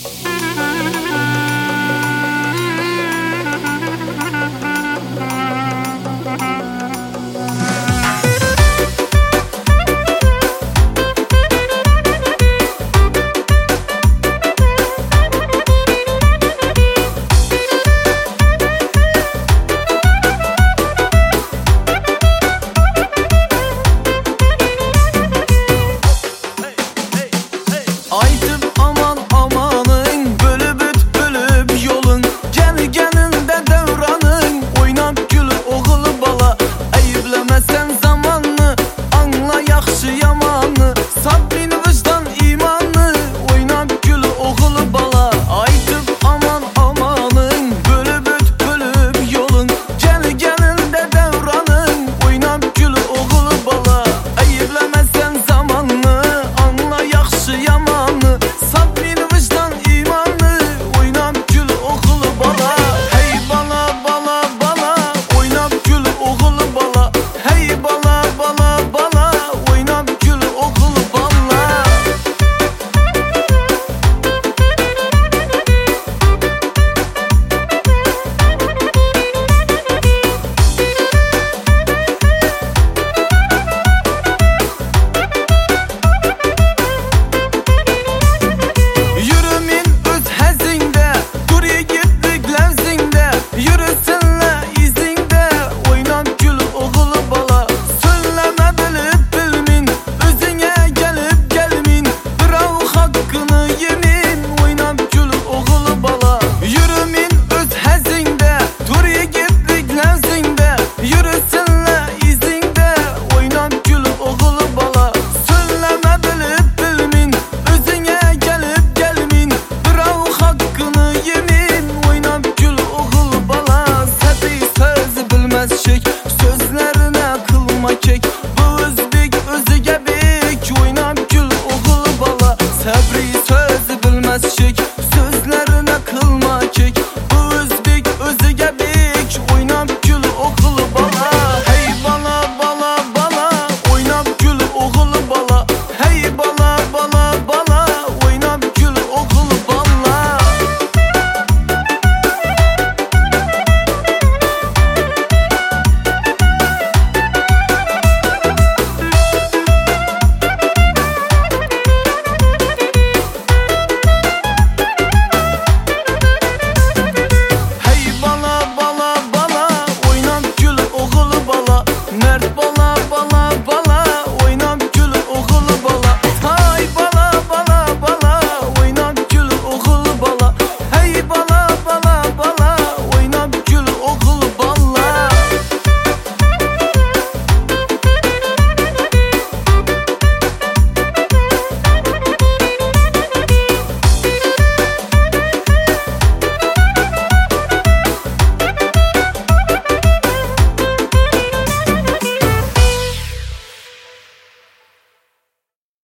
Aytıp aman amanın, bölübüt bölüp yolun, gelgeninde devranın, oynap gülü oğlu bala. Eyiblemesen zamanını, anla yaxşı yamanı, sabrını vicdan imanı, oynap gülü oğlu bala. Aytıp aman amanın, bölübüt bölüp yolun, gelgeninde devranın, oynap gülü oğlu bala. Eyiblemesen zamanını, anla yaxşı yamanı, sabrını vicdan imanı, oynap gül oğlu bala. Hey bala bala bala, oynap gül oğlu bala. Hey bala bala bala, oynap gül oğlu bala. Yürümin öz həzində, dur yigitlik ləvzində, yürüsünlə izində, oynap gül oğlu bala. Söyləmə bilib bilmin, özünə gəlib gəlmin, bırav haqqını yemin, oynap gül oğlu bala. Yürümin öz həzində, dur yigitlik ləvzində, yürüsünlə izində, oynap gül oğlu bala. Söyləmə bilib bilmin, özünə gəlib gəlmin, bırav haqqını yemin, oynap gül oğul bala. Səbi söz bilməz şek, sözlərinə qılma kek, bu özbek özü gəbek, oynap gül oğul bala. Səbri